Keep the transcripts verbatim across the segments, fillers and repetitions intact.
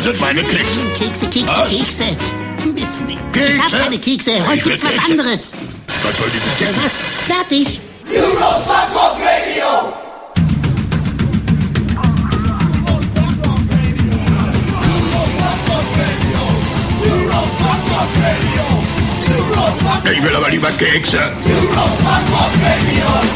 sind meine Kekse. Kekse, Kekse, Was? Kekse. Kekse? Ich hab keine Kekse. Heute Ich will gibt's was Kekse. anderes. Was soll dieses denn? Was? Fertig. Eurofuck Radio! Ich will aber lieber Kekse. Eurofuck Radio!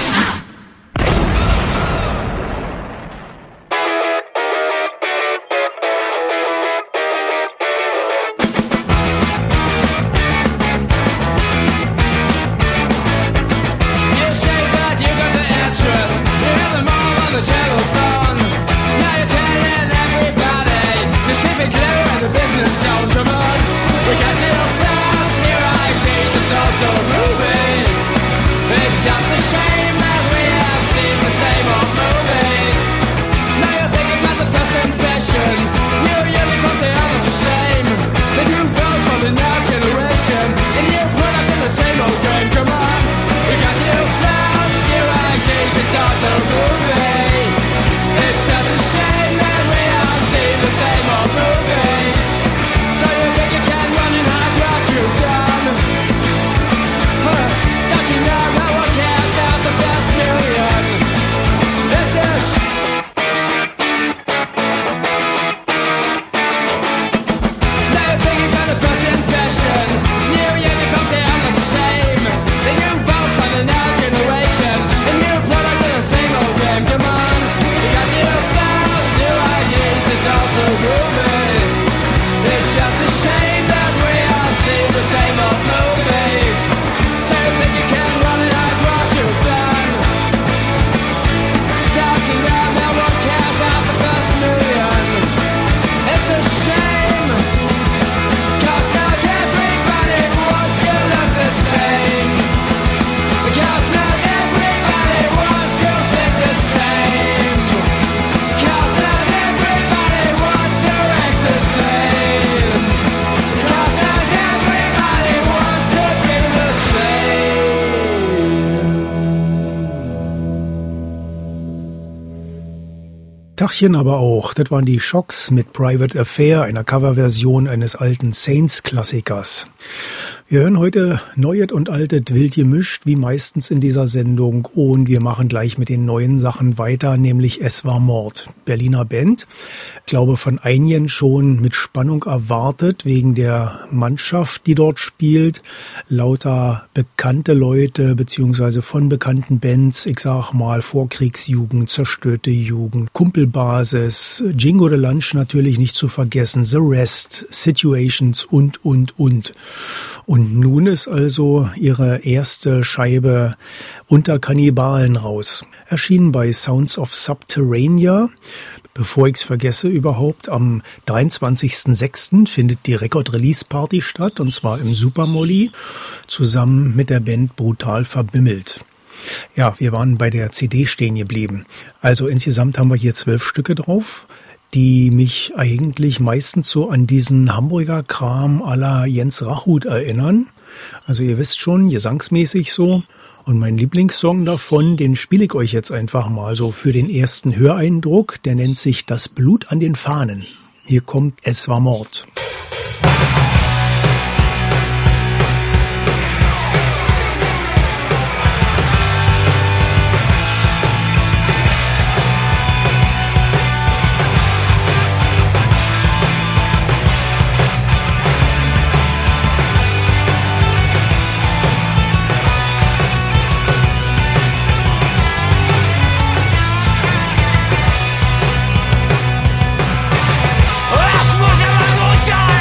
Tachchen aber auch. Das waren die Shocks mit Private Affair, einer Coverversion eines alten Saints-Klassikers. Wir hören heute Neuet und Altet wild gemischt, wie meistens in dieser Sendung. Und wir machen gleich mit den neuen Sachen weiter, nämlich Es war Mord. Berliner Band. Ich glaube, von einigen schon mit Spannung erwartet, wegen der Mannschaft, die dort spielt. Lauter bekannte Leute, beziehungsweise von bekannten Bands. Ich sag mal Vorkriegsjugend, zerstörte Jugend, Kumpelbasis, Jingo the Lunch natürlich nicht zu vergessen, The Rest, Situations und, und, und. Und nun ist also ihre erste Scheibe Unter Kannibalen raus. Erschienen bei Sounds of Subterranea. Bevor ich's vergesse überhaupt, am dreiundzwanzigsten sechsten findet die Record-Release-Party statt, und zwar im Super Molly, zusammen mit der Band Brutal Verbimmelt. Ja, wir waren bei der C D stehen geblieben. Also insgesamt haben wir hier zwölf Stücke drauf, die mich eigentlich meistens so an diesen Hamburger Kram à la Jens Rachut erinnern. Also ihr wisst schon, gesangsmäßig so. Und mein Lieblingssong davon, den spiele ich euch jetzt einfach mal so für den ersten Höreindruck. Der nennt sich Das Blut an den Fahnen. Hier kommt Es war Mord. Las cosas van muchas.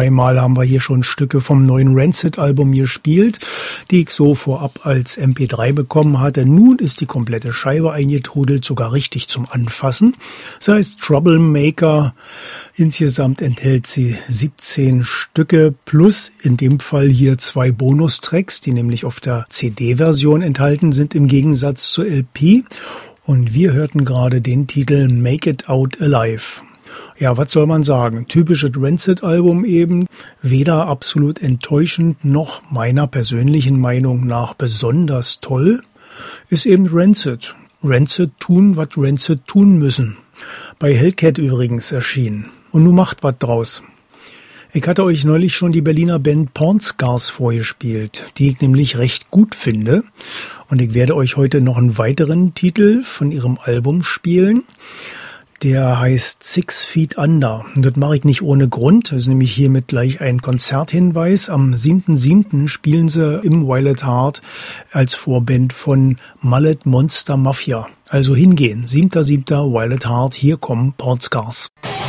zweimal haben wir hier schon Stücke vom neuen Rancid-Album gespielt, die ich so vorab als M P drei bekommen hatte. Nun ist die komplette Scheibe eingetrudelt, sogar richtig zum Anfassen. Das heißt Troublemaker. Insgesamt enthält sie siebzehn Stücke plus in dem Fall hier zwei Bonustracks, die nämlich auf der C D-Version enthalten sind im Gegensatz zur L P. Und wir hörten gerade den Titel Make It Out Alive. Ja, was soll man sagen? Typisches Rancid-Album eben. Weder absolut enttäuschend noch meiner persönlichen Meinung nach besonders toll. Ist eben Rancid. Rancid tun, was Rancid tun müssen. Bei Hellcat übrigens erschienen. Und nun macht was draus. Ich hatte euch neulich schon die Berliner Band Pornscars vorgespielt, die ich nämlich recht gut finde. Und ich werde euch heute noch einen weiteren Titel von ihrem Album spielen. Der heißt Six Feet Under. Und das mache ich nicht ohne Grund. Das ist nämlich hiermit gleich ein Konzerthinweis. Am siebten siebten spielen sie im Violet Heart als Vorband von Mullet Monster Mafia. Also hingehen. siebter siebter Violet Heart. Hier kommen Pornscars.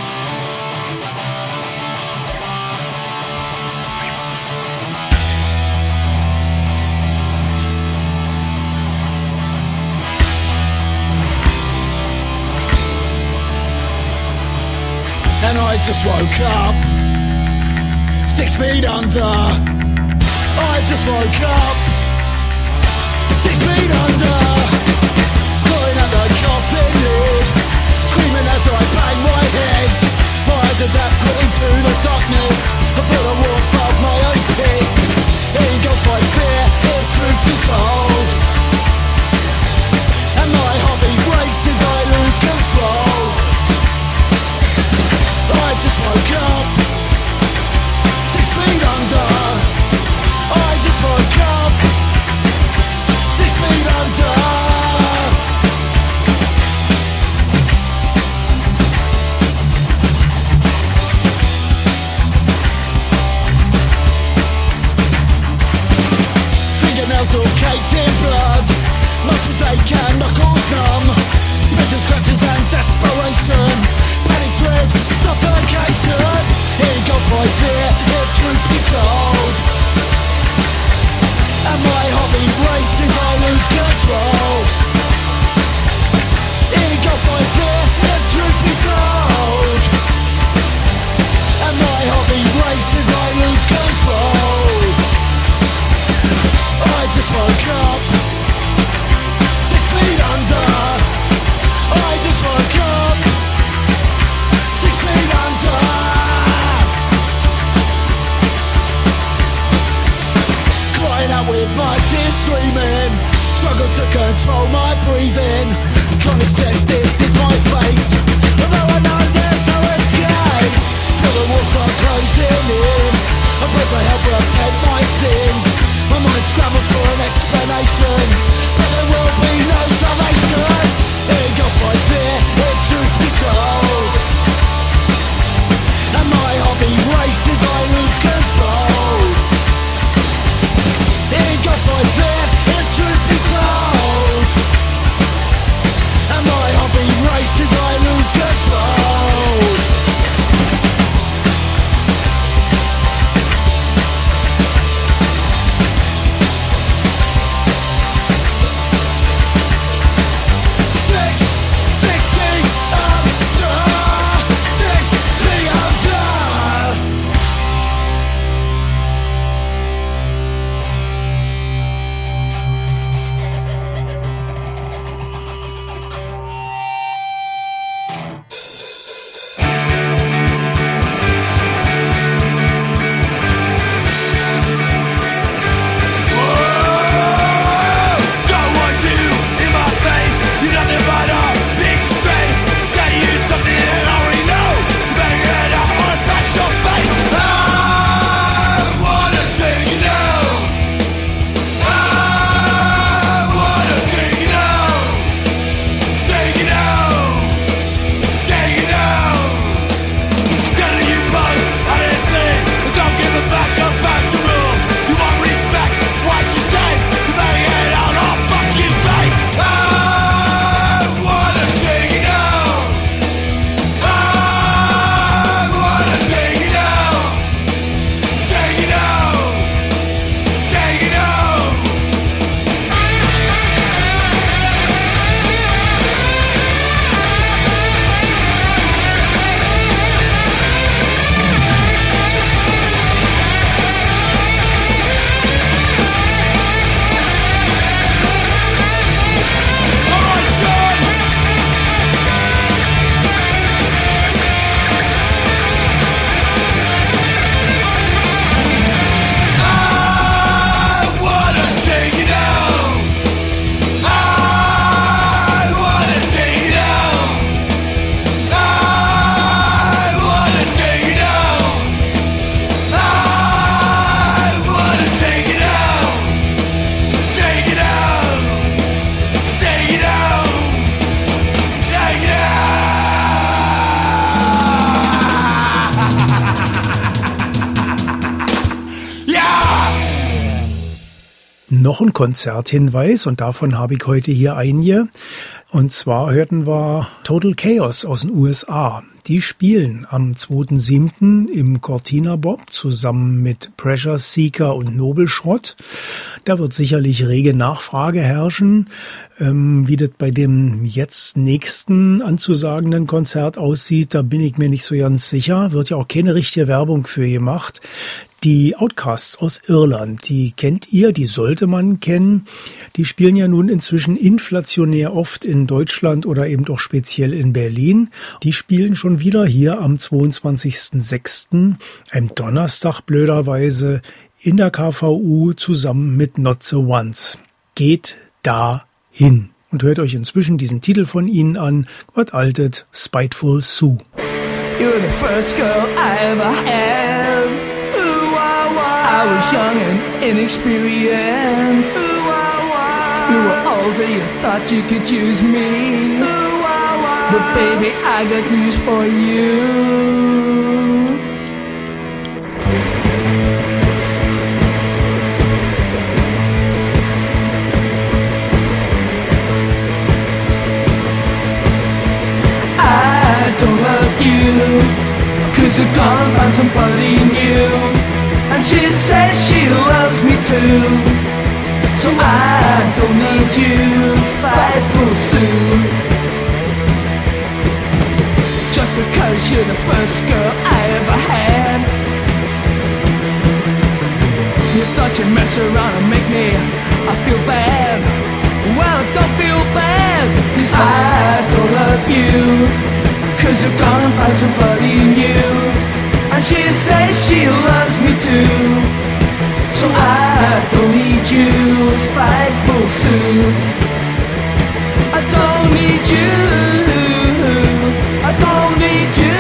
And I just woke up, six feet under. I just woke up, six feet under. Going at the coffin lid, screaming as I bang my head. My eyes adapt into the darkness. I feel a warmth of my own piss. Engulfed by fear, if truth be told. And my heartbeat races, I lose control. I just woke up, six feet under. I just woke up, six feet under. Fingernails all caked in blood, muscles ache and knuckles numb. Spit the scratches and desperation. Panic trip, suffocation. Engulfed by fear, if truth be told. And my heartbeat races, I lose control. Engulfed by fear, if truth be told. And my heartbeat races, I lose control. I just woke up, six feet under. I just woke up, six feet under. Crying out with my tears streaming, struggle to control my breathing. Can't accept this is my fate, although I know there's no escape. Till the walls start closing in, I pray for help repent my sins. My mind scrambles for an explanation, but there will be no salvation. Engulfed by fear, if truth be told. And my heartbeat races, I lose control. Engulfed by fear, if truth be told. And my heartbeat races, I lose control. noch ein Konzerthinweis und davon habe ich heute hier einige. Und zwar hörten wir Total Chaos aus den U S A. Die spielen am zweiten siebten im Cortina Bob zusammen mit Pressure Seeker und Nobelschrott. Da wird sicherlich rege Nachfrage herrschen. Ähm, wie das bei dem jetzt nächsten anzusagenden Konzert aussieht, da bin ich mir nicht so ganz sicher. Wird ja auch keine richtige Werbung für gemacht. Die Outcasts aus Irland, die kennt ihr, die sollte man kennen. Die spielen ja nun inzwischen inflationär oft in Deutschland oder eben doch speziell in Berlin. Die spielen schon wieder hier am zweiundzwanzigsten sechsten, einem Donnerstag blöderweise, in der K V U zusammen mit Not the Ones. Geht da hin und hört euch inzwischen diesen Titel von ihnen an, was altet Spiteful Sue. You're the first girl I ever had. I was young and inexperienced. You were older, you thought you could use me. But baby, I got news for you. I don't love you, 'cause you're gonna find somebody new. And she says she loves me too. So I don't need you, spiteful Sue. Just because you're the first girl I ever had. You thought you'd mess around and make me I feel bad. Well, don't feel bad, 'cause I don't love you, 'cause you're gonna find somebody new. And she says she loves me too. So I don't need you, spiteful Sue. I don't need you, I don't need you.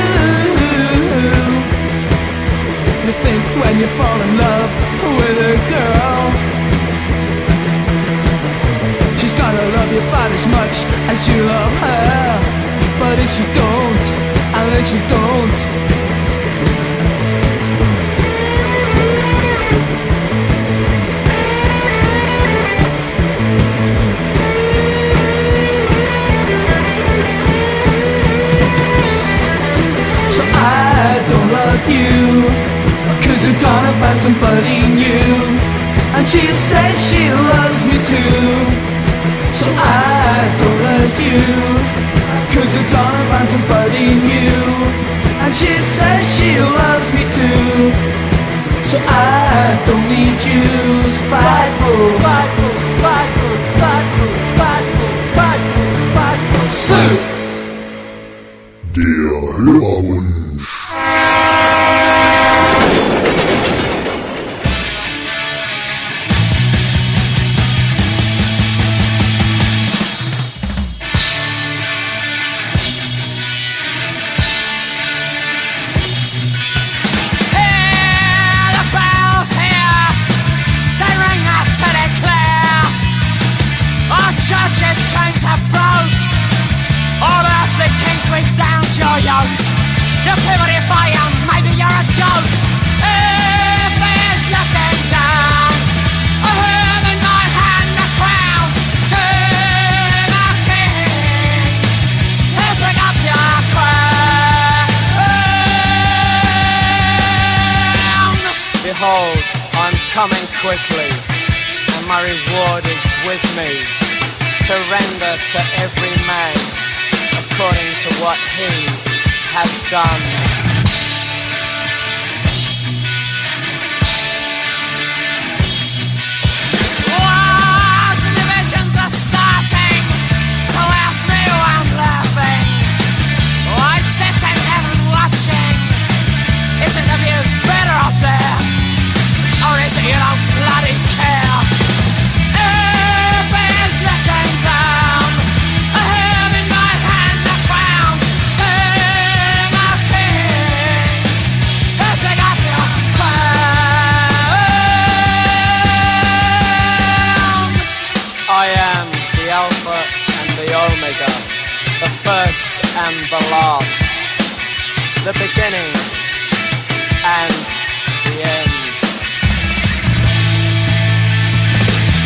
You think when you fall in love with a girl, she's gotta love you about as much as you love her. But if she don't, and then she don't, you, 'cause you're gonna find somebody new. And she says she loves me too. So I don't love you, 'cause you're gonna find somebody new. And she says she loves me too. So I don't need you, spiteful, spiteful, spiteful, spiteful, spiteful, spiteful, spiteful Sue. Der Hörerwunsch. Chains have broke. All earthly kings we've downed your yokes. You purify and maybe you're a joke. If there's looking down, I hear the night hand the crown. King of kings, you bring up your crown. Behold, I'm coming quickly, and my reward is with me, to render to every man according to what he has done. Wars and divisions are starting, so ask me who I'm laughing. I'm sitting heaven watching. Isn't the views better up there? Or is it you don't bloody care? Omega, the first and the last, the beginning and the end.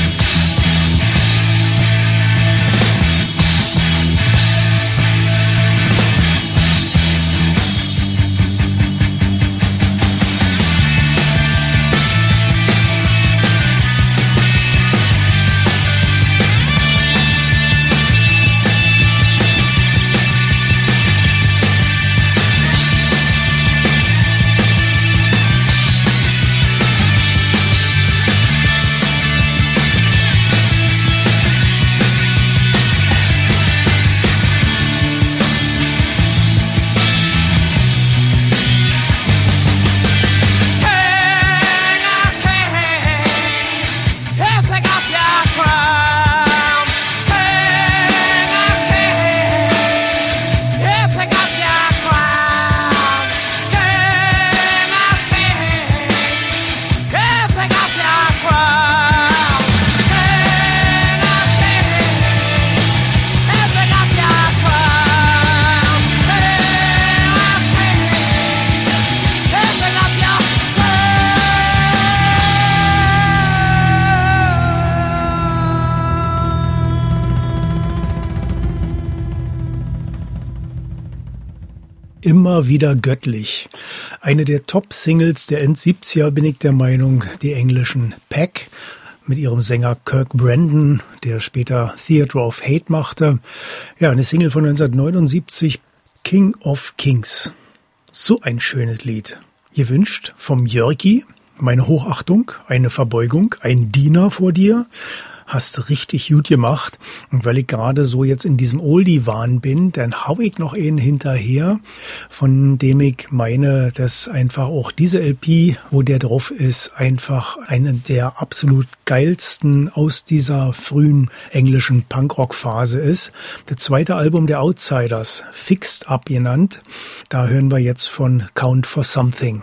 immer wieder göttlich. Eine der Top-Singles der End-siebziger, bin ich der Meinung, die englischen Pack mit ihrem Sänger Kirk Brandon, der später Theatre of Hate machte. Ja, eine Single von neunzehnhundertneunundsiebzig, King of Kings. So ein schönes Lied. Gewünscht vom Jörki, meine Hochachtung, eine Verbeugung, ein Diener vor dir. Hast richtig gut gemacht. Und weil ich gerade so jetzt in diesem Oldie-Wahn bin, dann hau ich noch einen hinterher, von dem ich meine, dass einfach auch diese L P, wo der drauf ist, einfach eine der absolut geilsten aus dieser frühen englischen Punkrock-Phase ist. Das zweite Album der Outsiders, Fixed Up genannt. Da hören wir jetzt von Count for Something.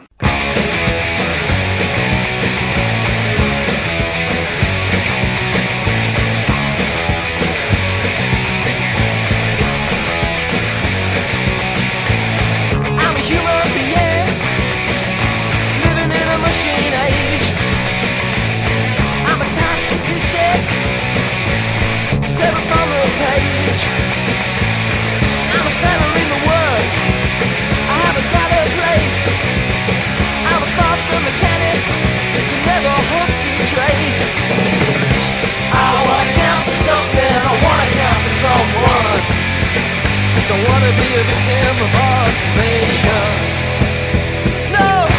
Don't wanna be a victim of automation. No.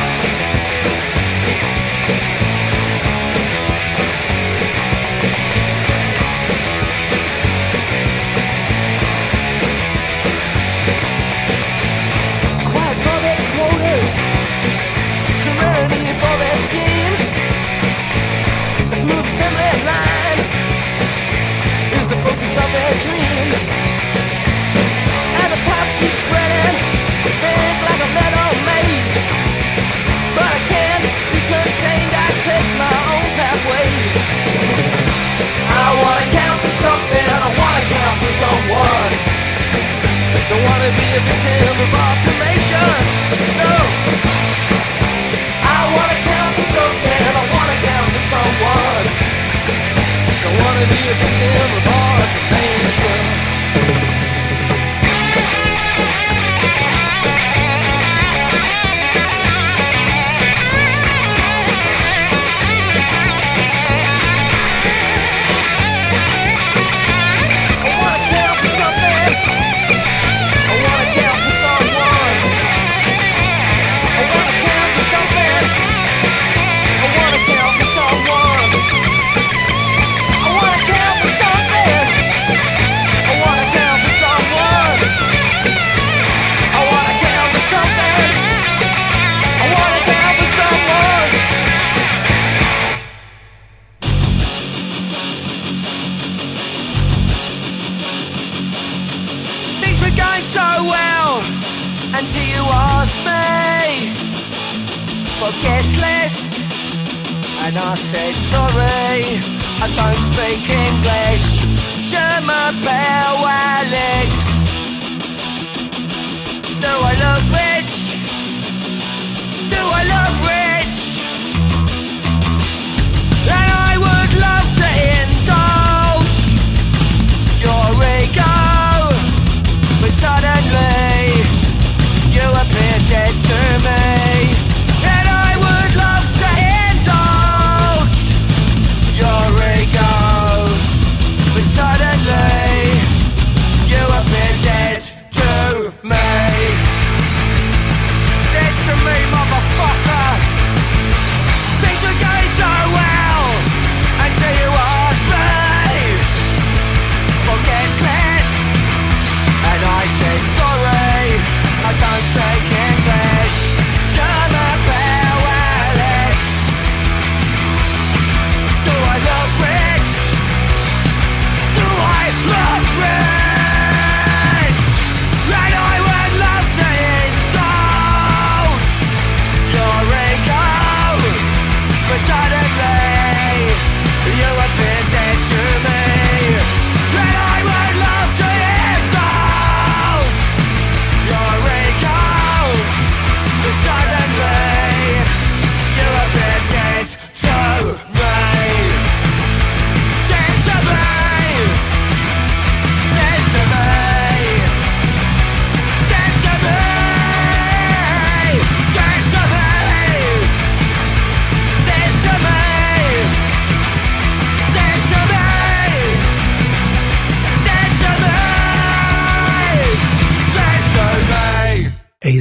Quiet for their quotas, serenity for their schemes. A smooth assembly line is the focus of their dreams. Keep spreading, think like a metal maze. But I can't be contained, I take my own pathways. I wanna count for something, I wanna count for someone. Don't wanna be a victim of automation, no. I wanna count for something, I wanna count for someone. Don't wanna be a victim of automation. Until you asked me for guest list, and I said sorry, I don't speak English. Je m'appelle Alex. Do I look rich? Do I look rich? And I would love to indulge your ego, but suddenly you appear dead to me, and I would love to indulge your ego.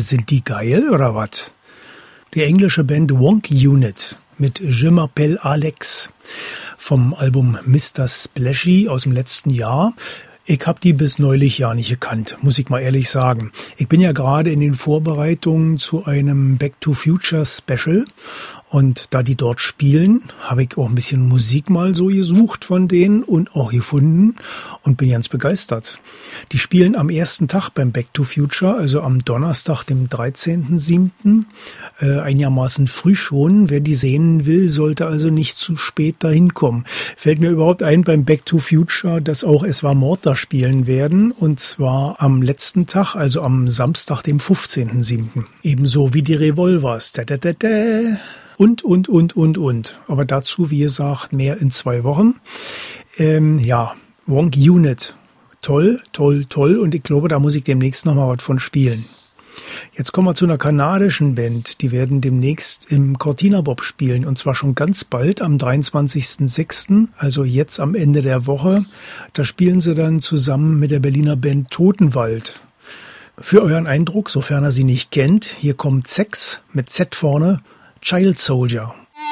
sind die geil oder was? Die englische Band Wonk Unit mit Je m'appelle Alex vom Album Mister Splashy aus dem letzten Jahr. Ich habe die bis neulich ja nicht gekannt, muss ich mal ehrlich sagen. Ich bin ja gerade in den Vorbereitungen zu einem Back to Future Special. Und da die dort spielen, habe ich auch ein bisschen Musik mal so gesucht von denen und auch gefunden und bin ganz begeistert. Die spielen am ersten Tag beim Back to Future, also am Donnerstag, dem dreizehnten siebten Äh, einigermaßen früh schon. Wer die sehen will, sollte also nicht zu spät dahin kommen. Fällt mir überhaupt ein beim Back to Future, dass auch Es war Mord da spielen werden. Und zwar am letzten Tag, also am Samstag, dem fünfzehnten siebten Ebenso wie die Revolvers. Da, da, da, da. Und, und, und, und, und. Aber dazu, wie gesagt, mehr in zwei Wochen. Ähm, ja, Wonk Unit. Toll, toll, toll. Und ich glaube, da muss ich demnächst nochmal was von spielen. Jetzt kommen wir zu einer kanadischen Band. Die werden demnächst im Cortina Bob spielen. Und zwar schon ganz bald, am dreiundzwanzigsten sechsten Also jetzt am Ende der Woche. Da spielen sie dann zusammen mit der Berliner Band Totenwald. Für euren Eindruck, sofern er sie nicht kennt, hier kommt Sex mit Z vorne. Child Soldier.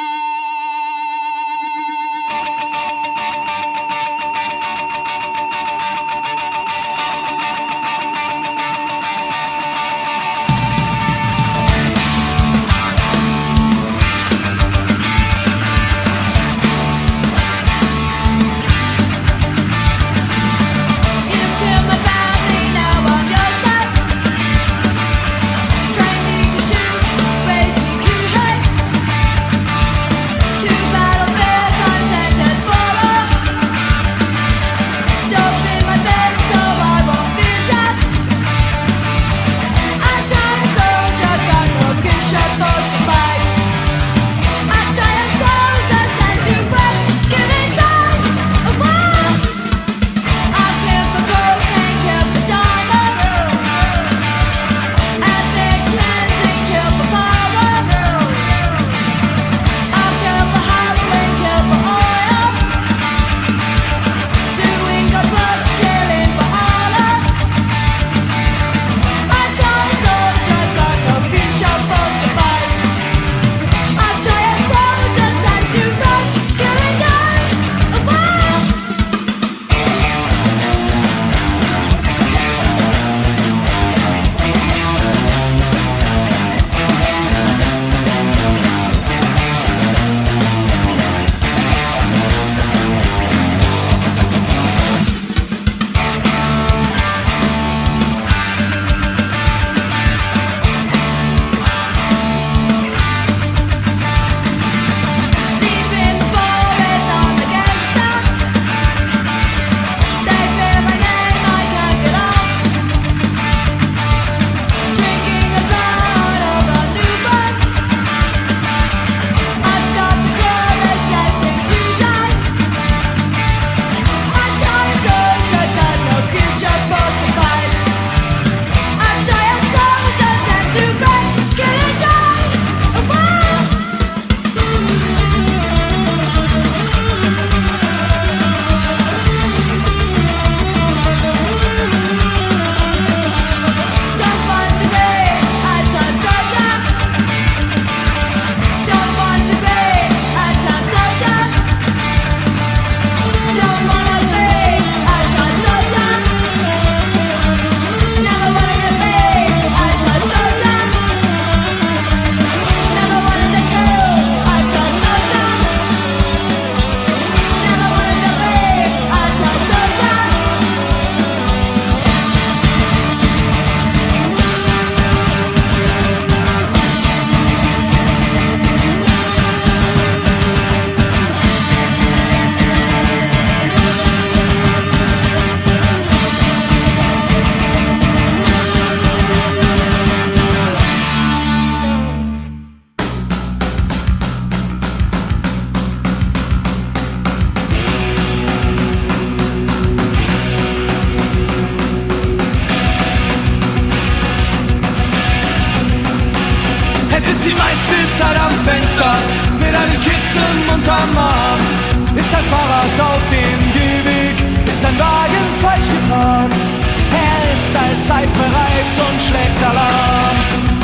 Fenster mit einem Kissen unterm Arm. Ist dein Fahrrad auf dem Gehweg, ist dein Wagen falsch geparkt. Er ist allzeit bereit und schlägt Alarm.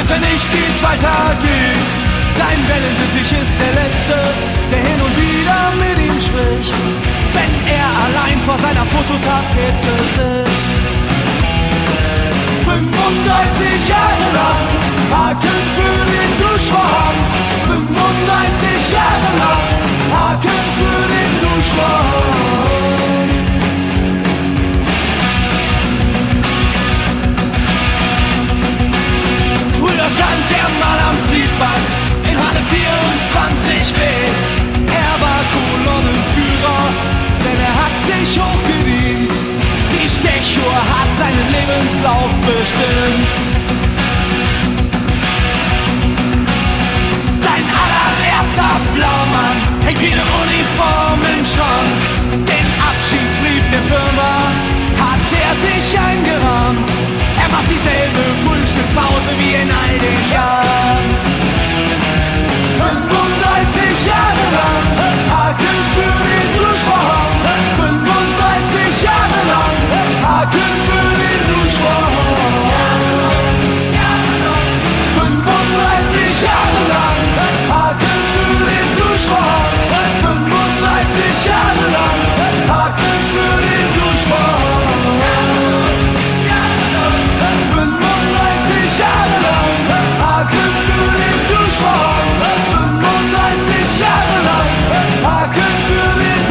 weiß er nicht, wie es weitergeht. Sein Wellensittich ist der Letzte, der hin und wieder mit ihm spricht, wenn er allein vor seiner Fototapete sitzt. fünfunddreißig Jahre lang, Haken für den Duschvorhang. fünfunddreißig Jahre lang, Haken für den Duschvorhang. Früher stand er mal am Fließband in Halle vierundzwanzig b. Er war Kolonnenführer, denn er hat sich hochgedient. Die Stechuhr hat seinen Lebenslauf bestimmt. Sein allererster Blaumann hängt wie eine Uniform im Schrank. Den Abschiedsbrief der Firma hat er sich eingerahmt. Er macht dieselbe Frühstückspause wie in all den Jahren. fünfunddreißig Jahre lang, Haken für den Duschvorhang. fünfunddreißig Jahre lang, Haken für den Duschvorhang. fünfunddreißig Jahre lang, Haken für den Duschvorhang. fünfunddreißig Jahre lang, Haken für den Duschvorhang. fünfunddreißig Jahre lang, Haken für den Duschvorhang. fünfunddreißig Jahre lang, Haken für den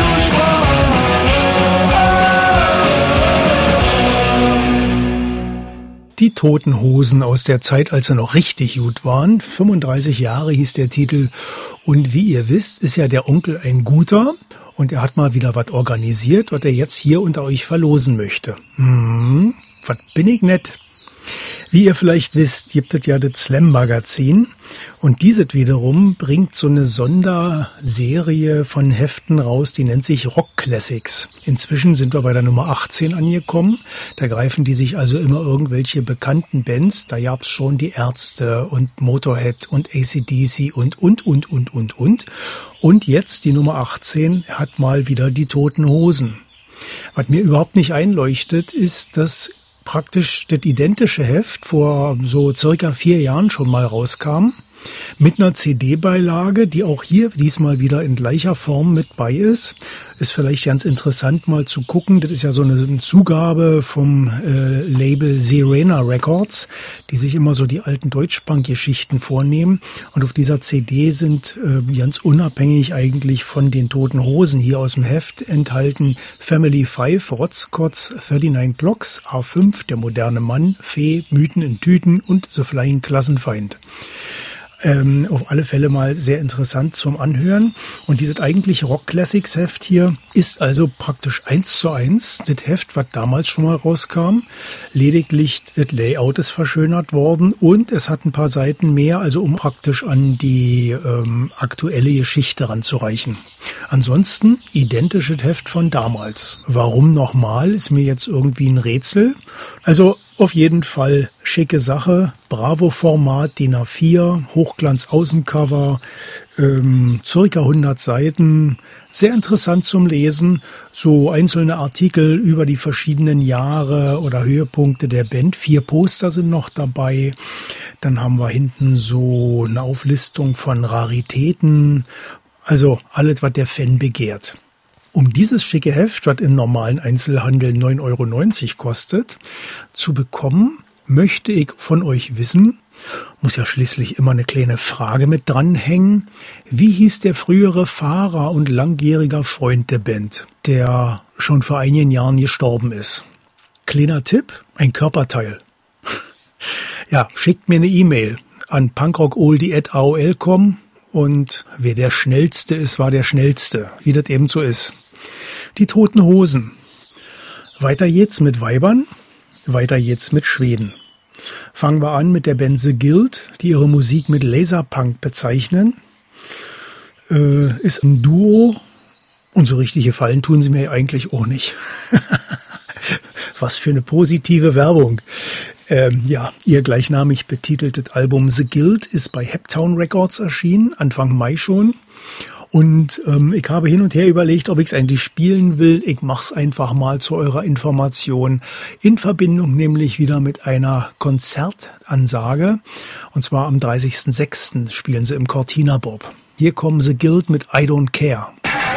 Duschvorhang. Die Toten Hosen aus der Zeit, als sie noch richtig gut waren. fünfunddreißig Jahre hieß der Titel. Und wie ihr wisst, ist ja der Onkel ein Guter. Und er hat mal wieder was organisiert, was er jetzt hier unter euch verlosen möchte. Hm, was bin ich nett. Wie ihr vielleicht wisst, gibt es ja das Slam-Magazin. Und dieses wiederum bringt so eine Sonderserie von Heften raus, die nennt sich Rock Classics. Inzwischen sind wir bei der Nummer achtzehn angekommen. Da greifen die sich also immer irgendwelche bekannten Bands. Da gab's schon die Ärzte und Motorhead und A C D C und, und, und, und, und, und. Und jetzt die Nummer achtzehn hat mal wieder die Toten Hosen. Was mir überhaupt nicht einleuchtet, ist, dass praktisch das identische Heft vor so circa vier Jahren schon mal rauskam, mit einer C D-Beilage, die auch hier diesmal wieder in gleicher Form mit bei ist. Ist vielleicht ganz interessant mal zu gucken. Das ist ja so eine Zugabe vom äh, Label Sirena Records, die sich immer so die alten Deutschpunk-Geschichten vornehmen. Und auf dieser C D sind äh, ganz unabhängig eigentlich von den Toten Hosen hier aus dem Heft enthalten Family Five, Rotzkotz, neununddreißig Blocks, A fünf, Der moderne Mann, Fee, Mythen in Tüten und The Flying Klassenfeind. Ähm, auf alle Fälle mal sehr interessant zum Anhören. Und dieses eigentliche Rock Classics Heft hier ist also praktisch eins zu eins das Heft, was damals schon mal rauskam. Lediglich das Layout ist verschönert worden und es hat ein paar Seiten mehr, also um praktisch an die ähm, aktuelle Geschichte ranzureichen. Ansonsten identisches Heft von damals. Warum nochmal, ist mir jetzt irgendwie ein Rätsel. Also auf jeden Fall schicke Sache, Bravo-Format, D I N A vier, Hochglanz-Außencover, ähm, circa hundert Seiten, sehr interessant zum Lesen, so einzelne Artikel über die verschiedenen Jahre oder Höhepunkte der Band, vier Poster sind noch dabei, dann haben wir hinten so eine Auflistung von Raritäten, also alles, was der Fan begehrt. Um dieses schicke Heft, was im normalen Einzelhandel neun Euro neunzig kostet, zu bekommen, möchte ich von euch wissen, muss ja schließlich immer eine kleine Frage mit dranhängen, wie hieß der frühere Fahrer und langjähriger Freund der Band, der schon vor einigen Jahren gestorben ist? Kleiner Tipp, ein Körperteil. Ja, schickt mir eine E-Mail an punkrockoldie at a o l punkt com. Und wer der Schnellste ist, war der Schnellste, wie das eben so ist. Die Toten Hosen. Weiter geht's mit Weibern, weiter geht's mit Schweden. Fangen wir an mit der Band The Guild, die ihre Musik mit Laserpunk bezeichnen. Äh, ist ein Duo und so richtig gefallen tun sie mir eigentlich auch nicht. Was für eine positive Werbung. Ähm, ja, ihr gleichnamig betiteltes Album The Guild ist bei Heptown Records erschienen, Anfang Mai schon. Und ähm, ich habe hin und her überlegt, ob ich es eigentlich spielen will. Ich mach's einfach mal zu eurer Information. In Verbindung nämlich wieder mit einer Konzertansage. Und zwar am dreißigsten sechsten spielen sie im Cortina Bob. Hier kommen The Guild mit I Don't Care.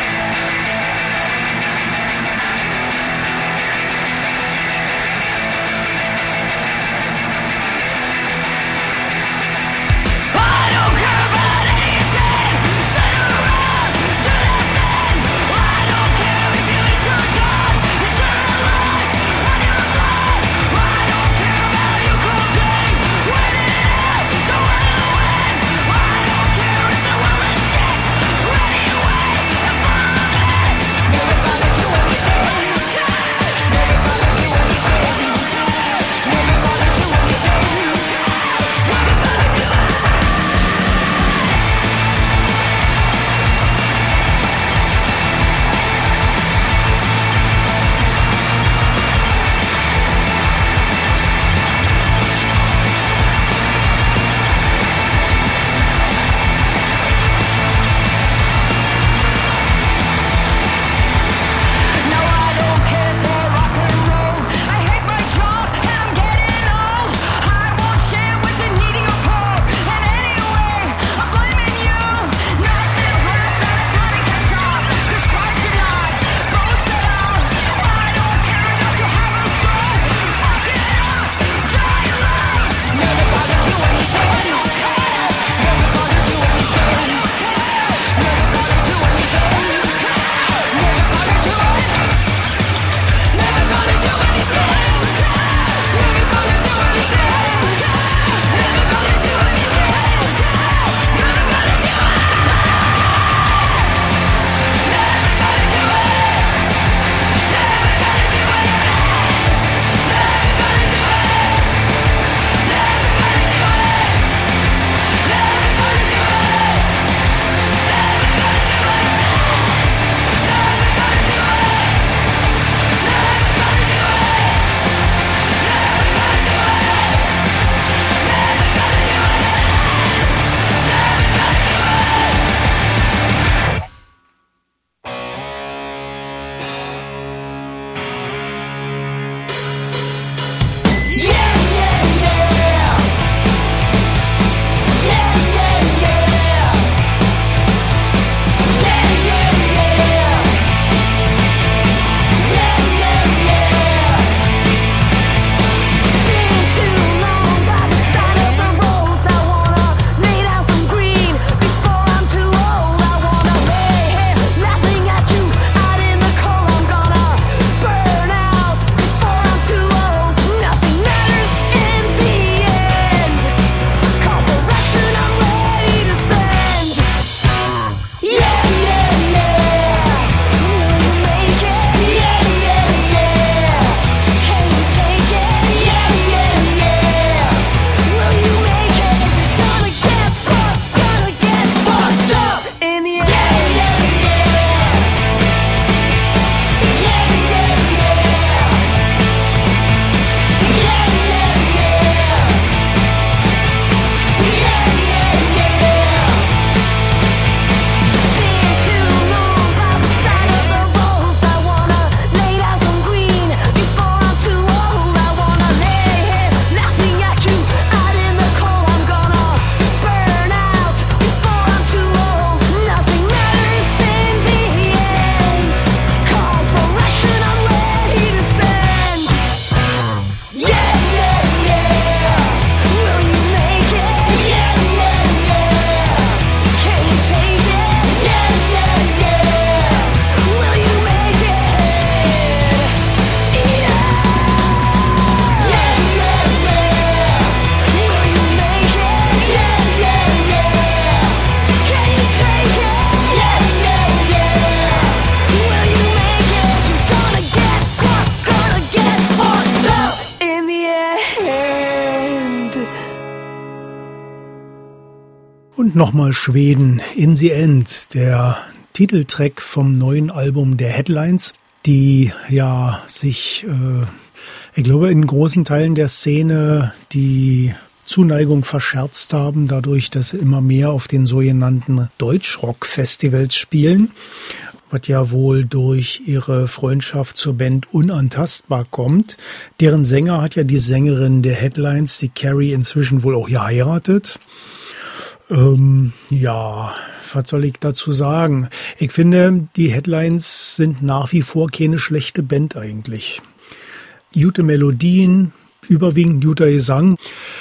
Und nochmal Schweden, In the End, der Titeltrack vom neuen Album der Headlines, die ja sich, äh, ich glaube, in großen Teilen der Szene die Zuneigung verscherzt haben, dadurch, dass sie immer mehr auf den sogenannten Deutschrock-Festivals spielen, was ja wohl durch ihre Freundschaft zur Band Unantastbar kommt. Deren Sänger hat ja die Sängerin der Headlines, die Carrie, inzwischen wohl auch geheiratet. Ähm, ja, was soll ich dazu sagen? Ich finde, die Headlines sind nach wie vor keine schlechte Band eigentlich. Gute Melodien, überwiegend guter Gesang,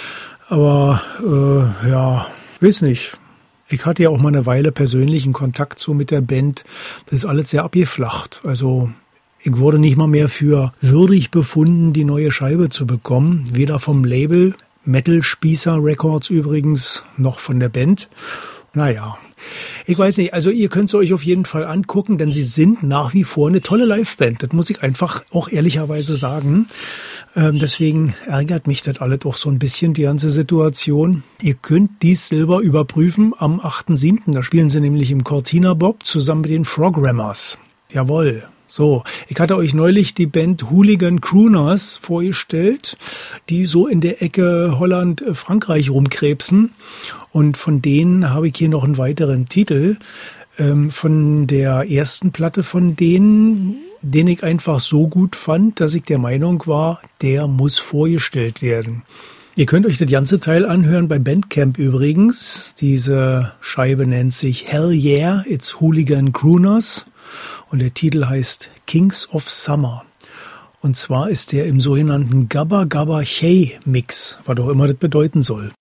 aber äh, ja, weiß nicht. Ich hatte ja auch mal eine Weile persönlichen Kontakt so mit der Band. Das ist alles sehr abgeflacht. Also ich wurde nicht mal mehr für würdig befunden, die neue Scheibe zu bekommen. Weder vom Label, Metal Spießer Records übrigens, noch von der Band. Naja, ich weiß nicht, also ihr könnt es euch auf jeden Fall angucken, denn sie sind nach wie vor eine tolle Liveband. Das muss ich einfach auch ehrlicherweise sagen. Ähm, deswegen ärgert mich das alles auch so ein bisschen, die ganze Situation. Ihr könnt dies selber überprüfen am achten siebten Da spielen sie nämlich im Cortina Bob zusammen mit den Frogrammers. Jawohl. So, ich hatte euch neulich die Band Hooligan Crooners vorgestellt, die so in der Ecke Holland-Frankreich rumkrebsen. Und von denen habe ich hier noch einen weiteren Titel ähm, von der ersten Platte von denen, den ich einfach so gut fand, dass ich der Meinung war, der muss vorgestellt werden. Ihr könnt euch das ganze Teil anhören bei Bandcamp übrigens. Diese Scheibe nennt sich Hell Yeah, It's Hooligan Crooners. Und der Titel heißt Kings of Summer. Und zwar ist der im sogenannten Gabba Gabba Hey Mix, was auch immer das bedeuten soll.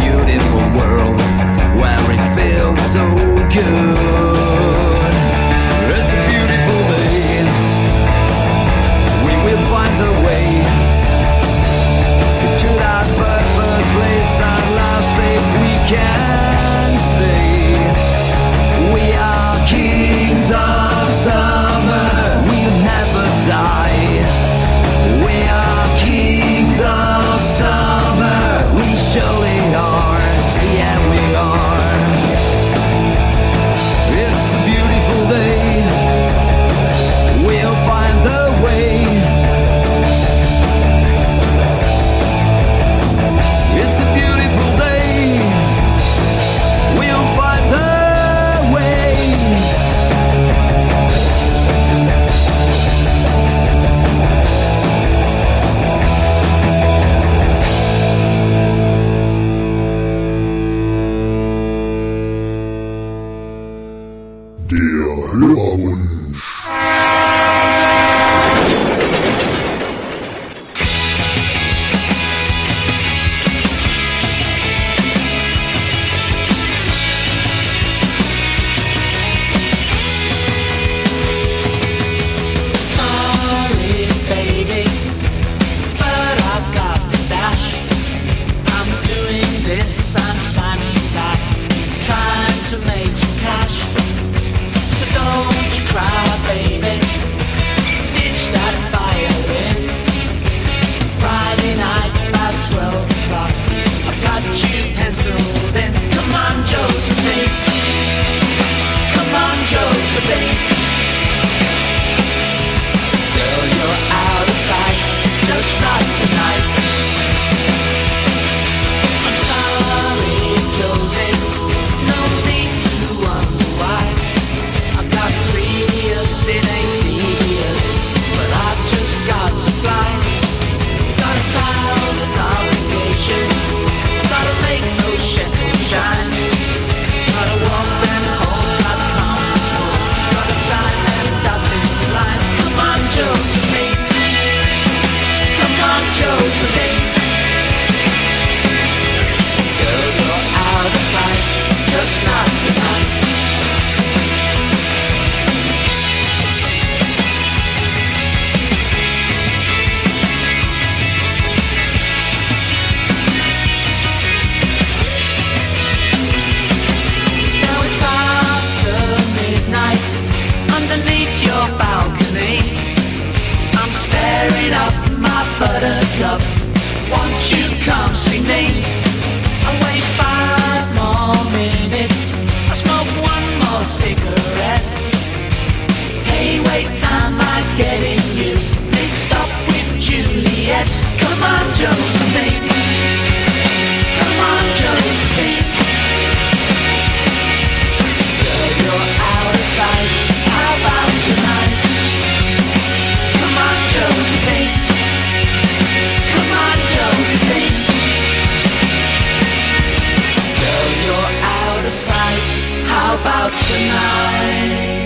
So good. tearing up my buttercup. Won't you come see me? I wait five more minutes, I smoke one more cigarette. Hey, wait time I getting you mixed up with Juliet. Come on, Josephine. Come on, Josephine. Girl, you're out of sight. How about tonight? Come on, Josephine. Come on, Josephine. Girl, you're out of sight. How about tonight?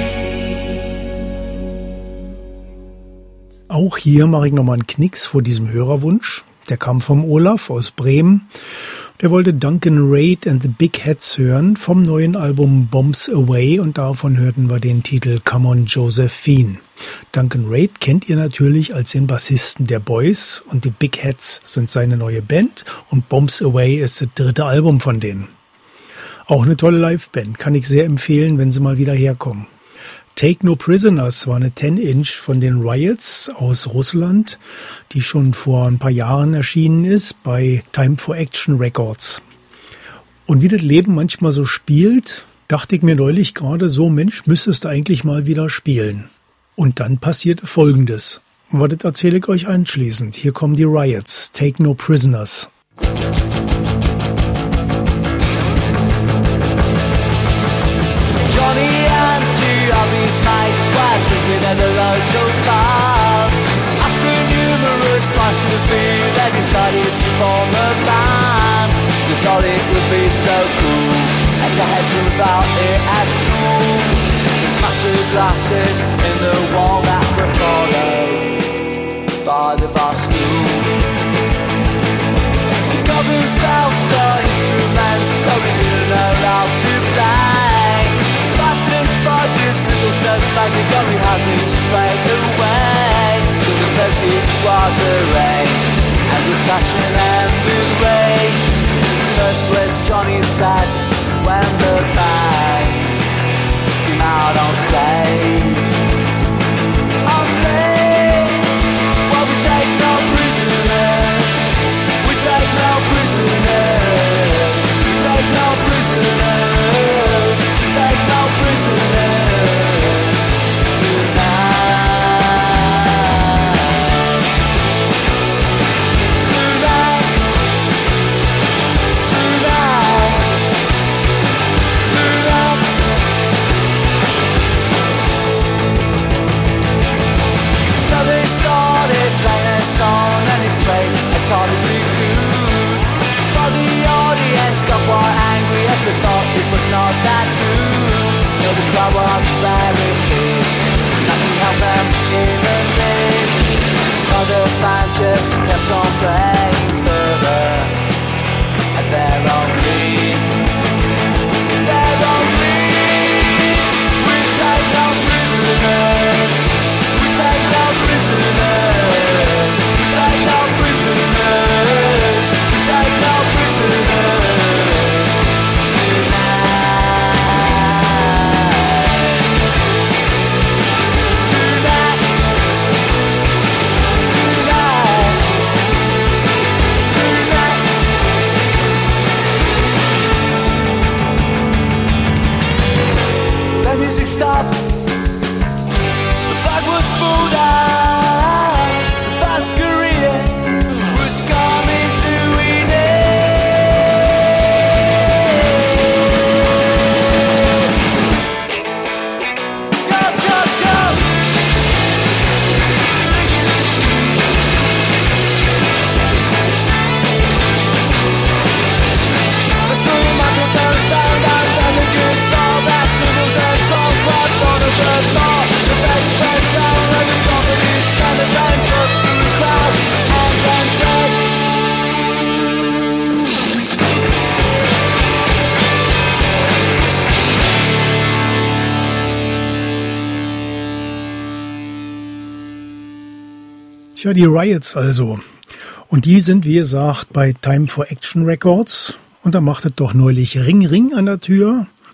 Auch hier mache ich nochmal einen Knicks vor diesem Hörerwunsch. Der kam vom Olaf aus Bremen. Der wollte Duncan Reid and the Big Hats hören vom neuen Album Bombs Away und davon hörten wir den Titel Come on Josephine. Duncan Reid kennt ihr natürlich als den Bassisten der Boys und die Big Hats sind seine neue Band und Bombs Away ist das dritte Album von denen. Auch eine tolle Liveband, kann ich sehr empfehlen, wenn sie mal wieder herkommen. Take No Prisoners war eine zehn Inch von den Riots aus Russland, die schon vor ein paar Jahren erschienen ist bei Time for Action Records. Und wie das Leben manchmal so spielt, dachte ich mir neulich gerade so, Mensch, müsstest du eigentlich mal wieder spielen. Und dann passierte Folgendes. Und das erzähle ich euch anschließend. Hier kommen die Riots, Take No Prisoners. Johnny and two of his mates were drinking at a local bar. After numerous pints of beer, they decided to form a band. They thought it would be so cool as they had to about it at school. They smashed the glasses in the wall that were followed by the bar stool. They got themselves the instruments, though they didn't know how to play. This little step back, the dummy has it straight away. So the first hit was arranged, and with passion and with rage. First was Johnny sad when the band came out on stage. On stage, well we take no prisoners, we take no prisoners, we take no prisoners, we take no prisoners. As hard as it could, but the audience got quite angry as they thought it was not that good. No, the crowd was very pissed, nothing helped them in the mist. But the band just kept on playing further at their own leads. Their own leads. We take no prisoners, we take no prisoners, we take no prisoners, we take no prisoners tonight. Tonight. Tonight. Tonight. The music stopped, the bag was pulled out, the band's career was coming to an end. Go, go, go! The swing microphones stand out and the good soul that signals and calls like one of the law. The bass went down and the song of his kind of band put through the crowd and then dead. Tja, die Riots also. Und die sind, wie gesagt, bei Time for Action Records. Und da macht es doch neulich Ring Ring an der Tür.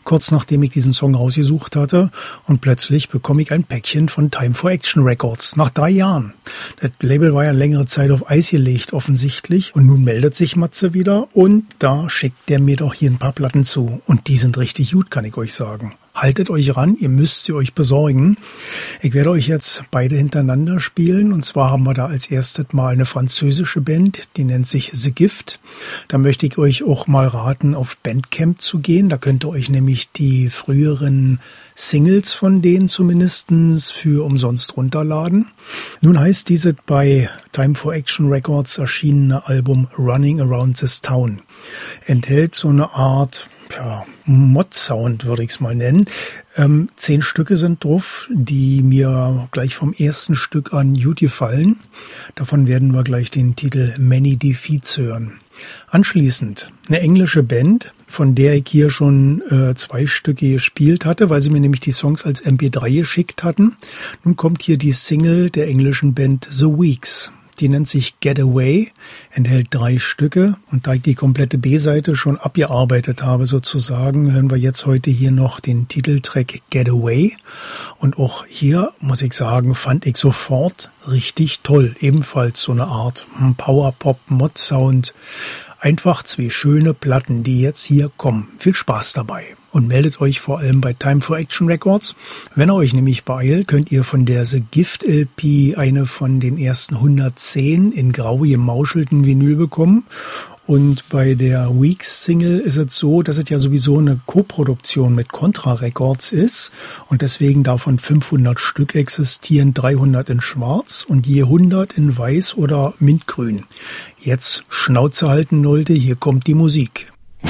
kurz nachdem ich diesen Song rausgesucht hatte. Und plötzlich bekomme ich ein Päckchen von Time for Action Records. Nach drei Jahren. Das Label war ja längere Zeit auf Eis gelegt, offensichtlich. Und nun meldet sich Matze wieder. Und da schickt der mir doch hier ein paar Platten zu. Und die sind richtig gut, kann ich euch sagen. Haltet euch ran, ihr müsst sie euch besorgen. Ich werde euch jetzt beide hintereinander spielen. Und zwar haben wir da als erstes mal eine französische Band, die nennt sich The Gift. Da möchte ich euch auch mal raten, auf Bandcamp zu gehen. Da könnt ihr euch nämlich die früheren Singles von denen zumindestens für umsonst runterladen. Nun heißt dieses bei Time for Action Records erschienene Album Running Around This Town. Enthält so eine Art ja, Mod-Sound, würde ich es mal nennen. Ähm, zehn Stücke sind drauf, die mir gleich vom ersten Stück an gut gefallen. Davon werden wir gleich den Titel Many Defeats hören. Anschließend eine englische Band, von der ich hier schon äh, zwei Stücke gespielt hatte, weil sie mir nämlich die Songs als M P drei geschickt hatten. Nun kommt hier die Single der englischen Band The Weeks. Die nennt sich Get Away, enthält drei Stücke. Und da ich die komplette B-Seite schon abgearbeitet habe sozusagen, hören wir jetzt heute hier noch den Titeltrack Get Away. Und auch hier, muss ich sagen, fand ich sofort richtig toll. Ebenfalls so eine Art Power-Pop-Mod-Sound. Einfach zwei schöne Platten, die jetzt hier kommen. Viel Spaß dabei. Und meldet euch vor allem bei Time for Action Records. Wenn ihr euch nämlich beeilt, könnt ihr von der The Gift L P eine von den ersten hundertzehn in grau gemauschelten Vinyl bekommen. Und bei der Weeks Single ist es so, dass es ja sowieso eine Koproduktion mit Contra Records ist. Und deswegen davon fünfhundert Stück existieren, dreihundert in schwarz und je hundert in weiß oder mintgrün. Jetzt Schnauze halten, Leute, hier kommt die Musik.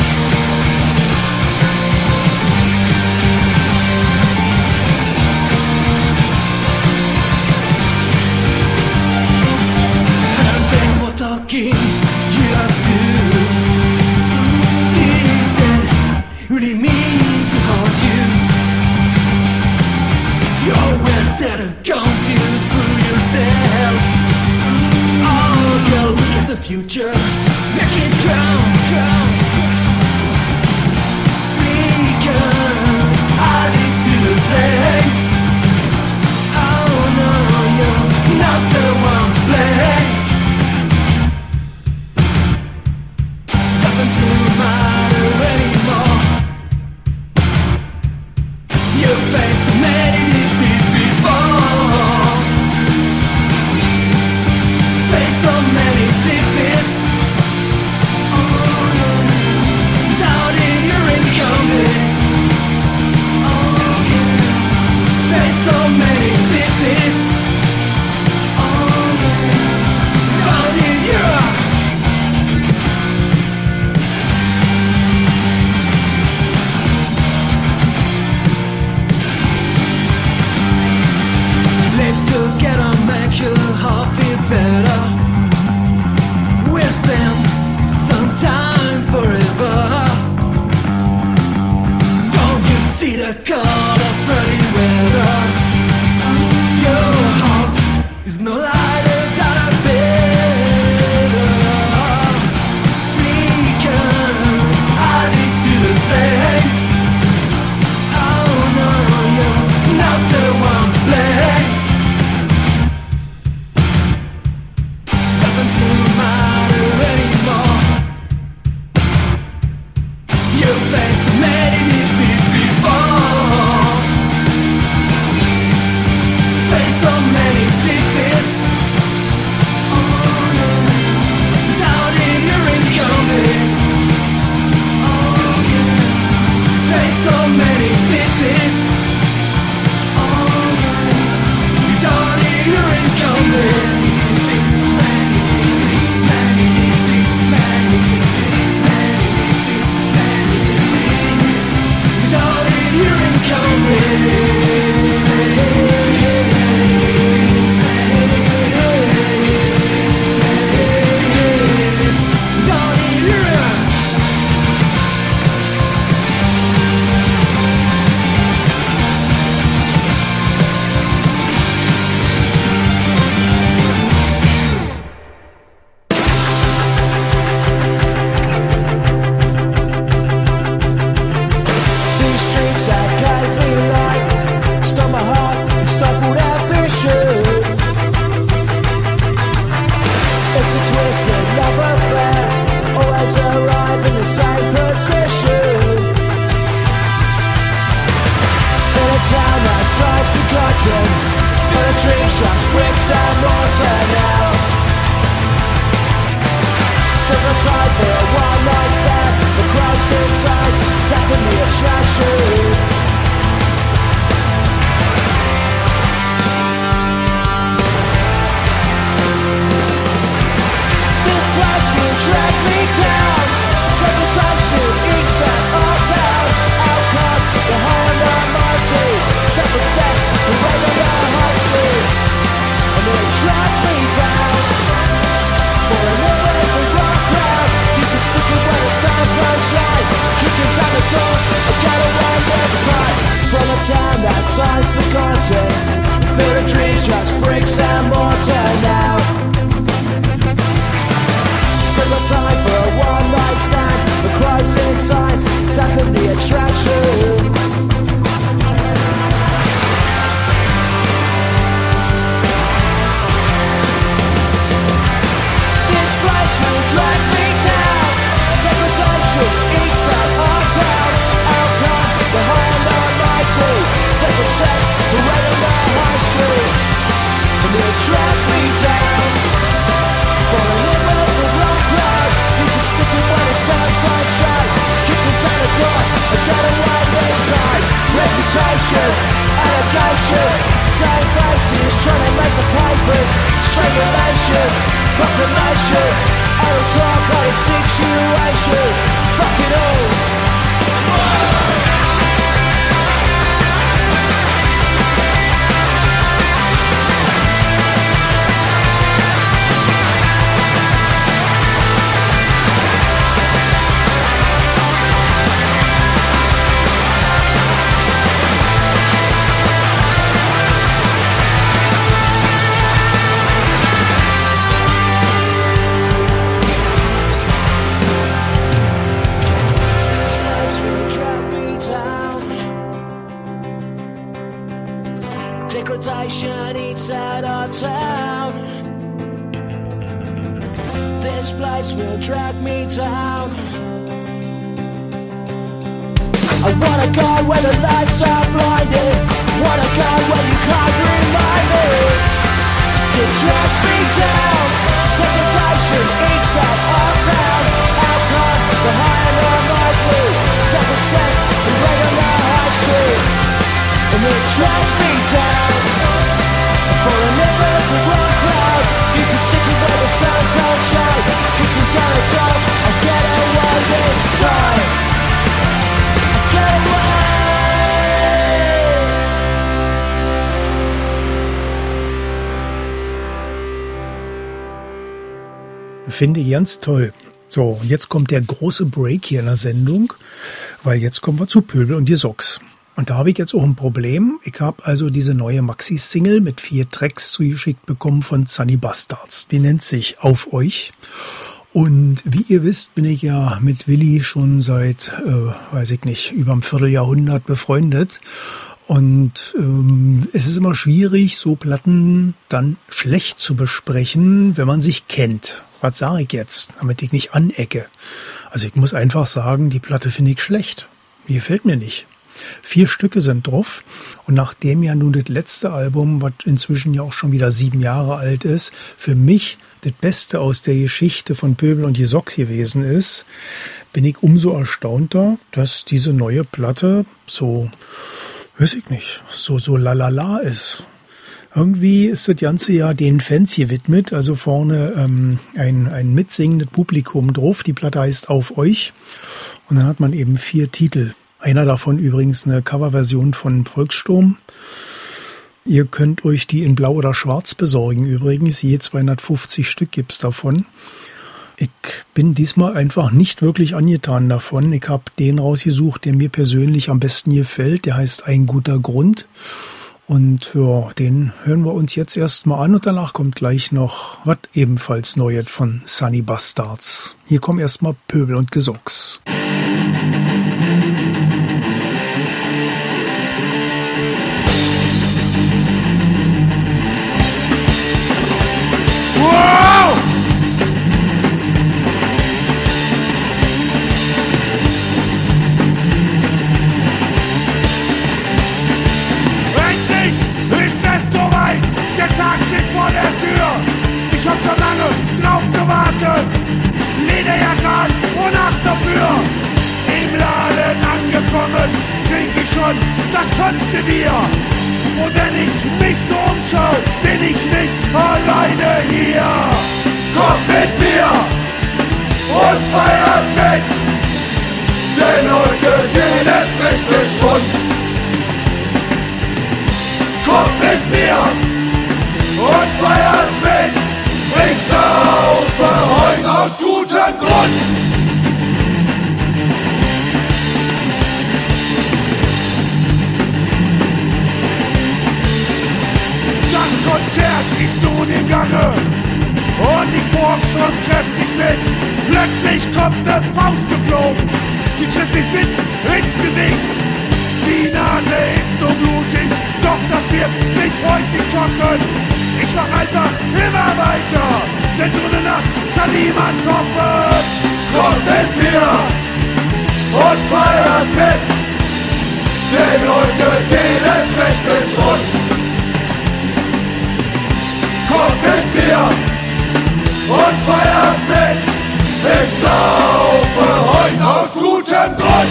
Future, make it count, count. Flickers, added to the face. Oh no, you're not the one to play. Doesn't seem to matter anymore. You faced many defeats before. Face so many defeats. Down in your incompetence. Face so many defeats. Down in your live together, make your heart feel better. We'll spend some time forever. Don't you see the color of pretty weather? Your heart is no lighter than a feather. Flickers added to the face. Oh no, you're not the one to play. Doesn't seem to matter anymore. You faced many defeats before. Face so many defeats. forgotten. Feel the dreams just bricks and mortar now. Still the time for a one night stand. The crowd's inside, tapping the attraction. This place will drag me down. Temptation eats at our town. Outcome, the high and the mighty. Self-obsessed, the regular high streets. And it drags me down. For a little bit of a rock crowd. You can stick it where the sun don't shine. Kicking down the doors, I get away this time. From a town that's I've forgotten. Feel the dreams just bricks and mortar now. Still a time for a one night stand. The crowd's inside, dampen the attraction. This place will drag me down. Temptation eats at our town. Outcome, the high and the mighty. Self-obsessed, the red and the high streets. And it drags me down. For a little of the rock crowd. You can stick it where the sun don't shine. Kicking down the doors, I got away this time. Reputations, allegations, same faces trying to make the papers. Strangulations, proclamations, idle talk on situations. Fuck it all. Degradation eats at our town. This place will drag me down. I wanna go where the lights are blinded. Wanna go where you can't remind me. It drags me down. Degradation eats at our town. Outcome, the high and the mighty. Self-obsessed, the regular high streets. And it drags me down. For a little of the wrong crowd. You can stick it where the sun don't shine. Kicking down the doors, I'll get away this time. I'll get away. Finde ich ganz toll. So, jetzt kommt der große Break hier in der Sendung, weil jetzt kommen wir zu Pöbel und die Socks. Und da habe ich jetzt auch ein Problem. Ich habe also diese neue Maxi-Single mit vier Tracks zugeschickt bekommen von Sunny Bastards. Die nennt sich Auf euch. Und wie ihr wisst, bin ich ja mit Willi schon seit, äh, weiß ich nicht, über ein Vierteljahrhundert befreundet. Und ähm, es ist immer schwierig, so Platten dann schlecht zu besprechen, wenn man sich kennt. Was sage ich jetzt, damit ich nicht anecke? Also ich muss einfach sagen, die Platte finde ich schlecht. Die gefällt mir nicht. Vier Stücke sind drauf und nachdem ja nun das letzte Album, was inzwischen ja auch schon wieder sieben Jahre alt ist, für mich das Beste aus der Geschichte von Pöbel und die Socks gewesen ist, bin ich umso erstaunter, dass diese neue Platte so, weiß ich nicht, so so lalala ist. Irgendwie ist das ganze ja den Fans gewidmet, also vorne ähm, ein, ein mitsingendes Publikum drauf. Die Platte heißt Auf euch und dann hat man eben vier Titel. Einer davon übrigens eine Coverversion von Volkssturm. Ihr könnt euch die in Blau oder Schwarz besorgen übrigens. Je zweihundertfünfzig Stück gibt's davon. Ich bin diesmal einfach nicht wirklich angetan davon. Ich habe den rausgesucht, der mir persönlich am besten gefällt. Der heißt Ein guter Grund. Und ja, den hören wir uns jetzt erstmal an und danach kommt gleich noch was ebenfalls Neues von Sunny Bastards. Hier kommen erstmal Pöbel und Gesocks. Wow! Endlich ist das fünfte Bier. Und wenn ich mich so umschau, bin ich nicht alleine hier. Kommt mit mir und feiert mit, denn heute geht es richtig rund. Kommt mit mir und feiert mit, ich saufe heute aus gutem Grund. Das Konzert ist nun im Gange und ich borg schon kräftig mit. Plötzlich kommt ne Faust geflogen, die trifft mich mit ins Gesicht. Die Nase ist so blutig, doch das wird mich heute nicht schocken. Ich mach einfach immer weiter, denn so ne Nacht kann niemand toppen. Kommt mit mir und feiert mit, denn heute geht es richtig rund. Kommt mit mir und feiert mit, ich saufe heute aus gutem Grund.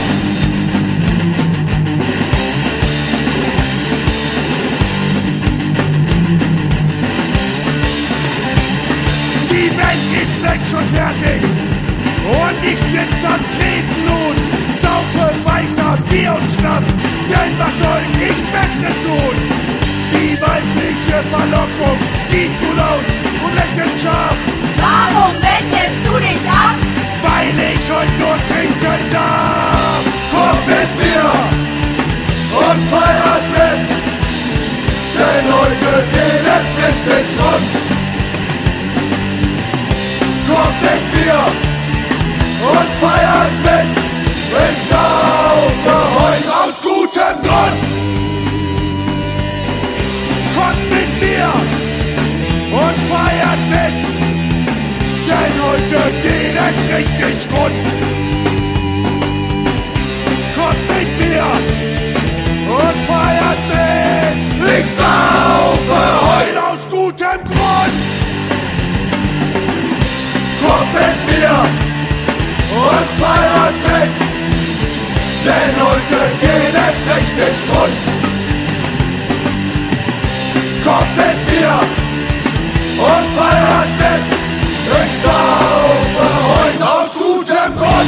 Die Band ist längst schon fertig und ich sitz am Tresen nun, saufe weiter Bier und Schnaps, denn was soll ich Besseres tun? Die weibliche Verlockung sieht gut aus und lächelt scharf. Warum wendest du dich ab? Weil ich heute nur trinken darf. Kommt mit mir und feiert mit, denn heute geht es richtig rund. Kommt mit mir und feiert mit, ich saufe heute aus gutem Grund. Kommt mit mir und feiert mit, denn heute geht es richtig rund. Kommt mit mir und feiert mit, ich saufe heute aus gutem Grund. Kommt mit mir und feiert mit, denn heute geht es richtig rund. Kommt mit mir und feiert mit, ich saufe heute aus gutem Grund.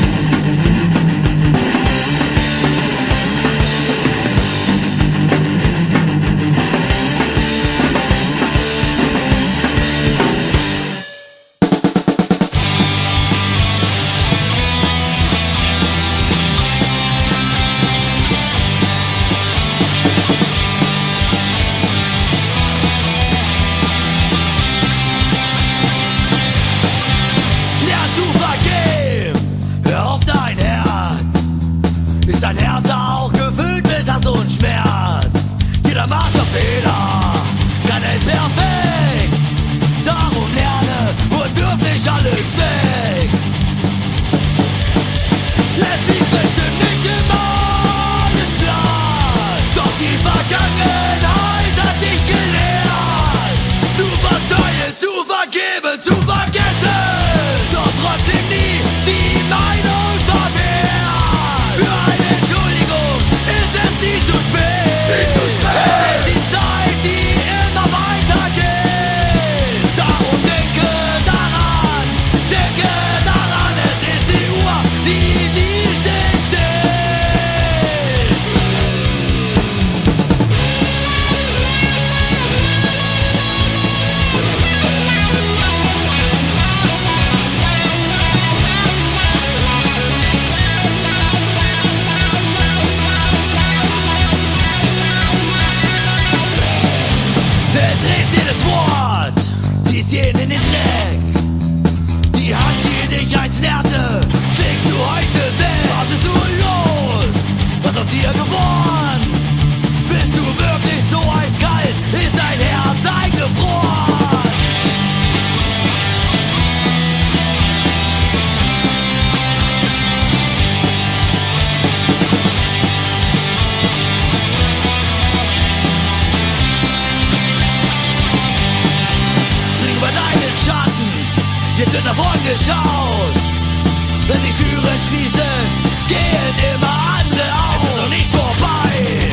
jetzt wird nach vorn geschaut. Wenn sich Türen schließen, gehen immer andere auf. Es ist noch nicht vorbei.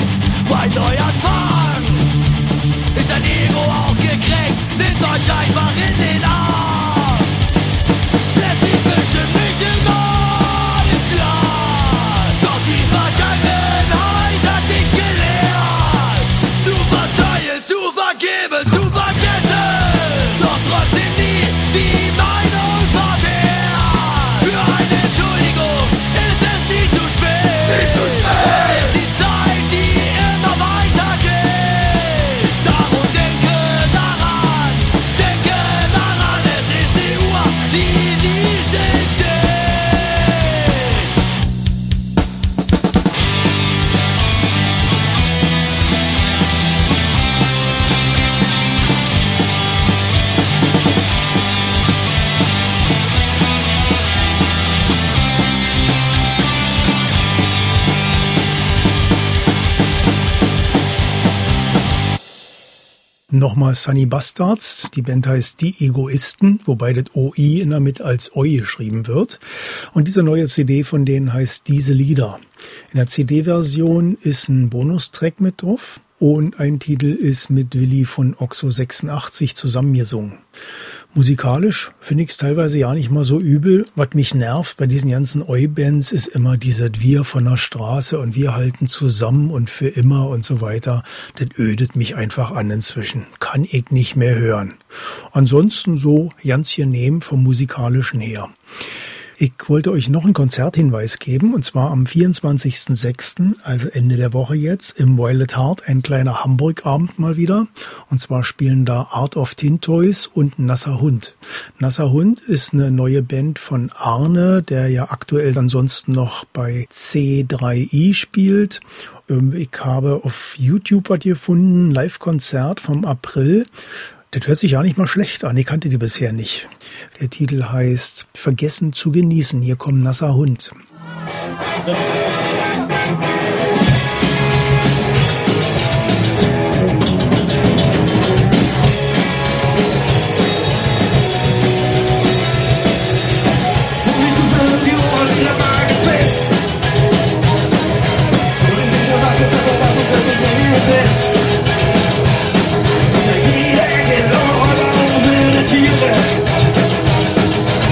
Nochmal Sunny Bastards. Die Band heißt Die Egoisten, wobei das O I in der Mitte als O I geschrieben wird. Und diese neue C D von denen heißt Diese Lieder. In der C D-Version ist ein Bonustrack mit drauf und ein Titel ist mit Willi von Oxo sechsundachtzig zusammengesungen. Musikalisch finde ich es teilweise ja nicht mal so übel. Was mich nervt bei diesen ganzen Oi-Bands ist immer dieses Wir von der Straße und wir halten zusammen und für immer und so weiter. Das ödet mich einfach an inzwischen. Kann ich nicht mehr hören. Ansonsten so ganz genehm vom Musikalischen her. Ich wollte euch noch einen Konzerthinweis geben, und zwar am vierundzwanzigsten sechsten, also Ende der Woche jetzt, im Violet Heart, ein kleiner Hamburg-Abend mal wieder. Und zwar spielen da Art of Tin Toys und Nasser Hund. Nasser Hund ist eine neue Band von Arne, der ja aktuell ansonsten noch bei C drei I spielt. Ich habe auf YouTube was gefunden, Live-Konzert vom April. Das hört sich ja nicht mal schlecht an, ich kannte die bisher nicht. Der Titel heißt Vergessen zu genießen. Hier kommt Nasser Hund.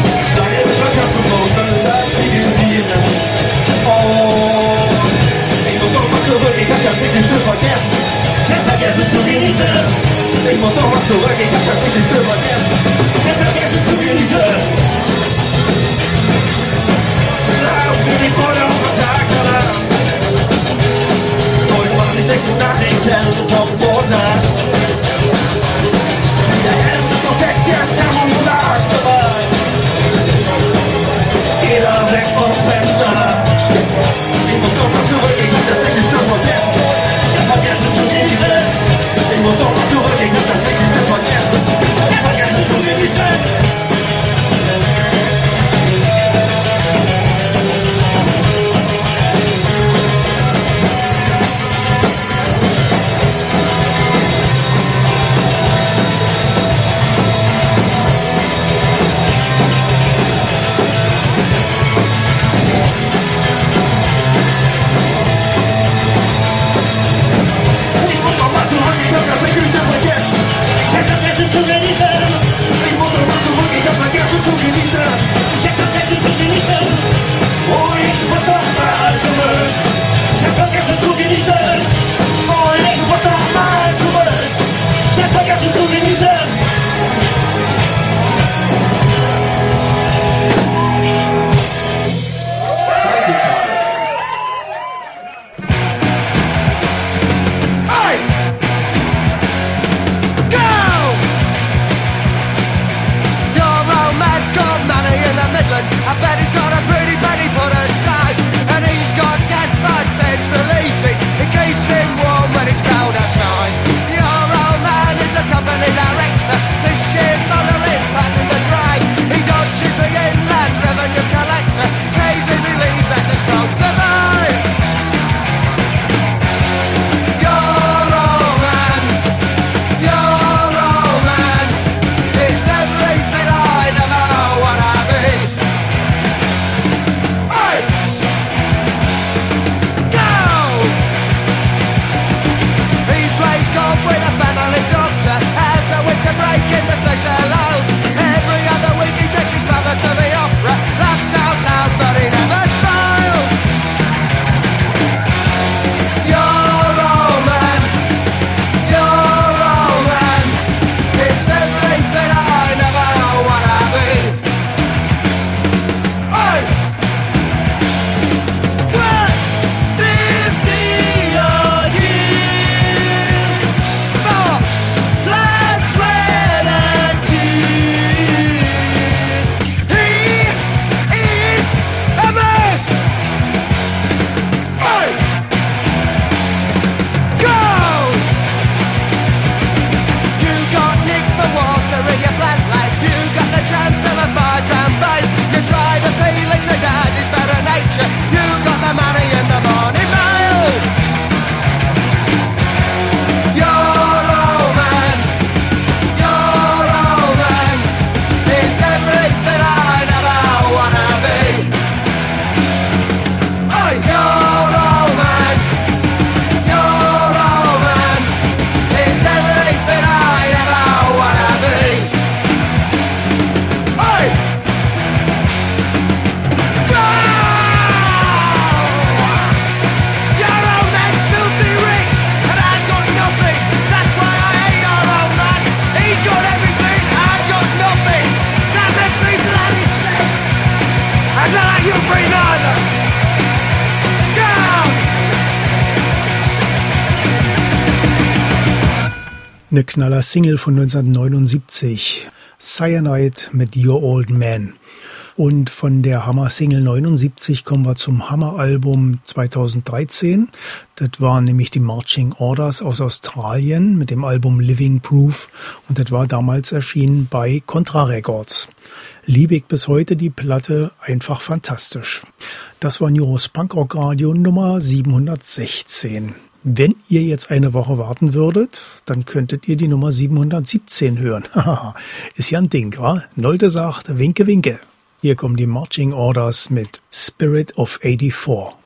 Oh, Eine Knaller-Single von neunzehnhundertneunundsiebzig. Cyanide mit Your Old Man. Und von der Hammer-Single neunundsiebzig kommen wir zum Hammer-Album zweitausenddreizehn. Das waren nämlich die Marching Orders aus Australien mit dem Album Living Proof. Und das war damals erschienen bei Contra Records. Liebe ich bis heute die Platte, einfach fantastisch. Das war Neuros Punkrock Radio Nummer siebenhundertsechzehn. Wenn ihr jetzt eine Woche warten würdet, dann könntet ihr die Nummer siebenhundertsiebzehn hören. Ist ja ein Ding, wa? Nolte sagt, winke, winke. Hier kommen die Marching Orders mit Spirit of eighty-four.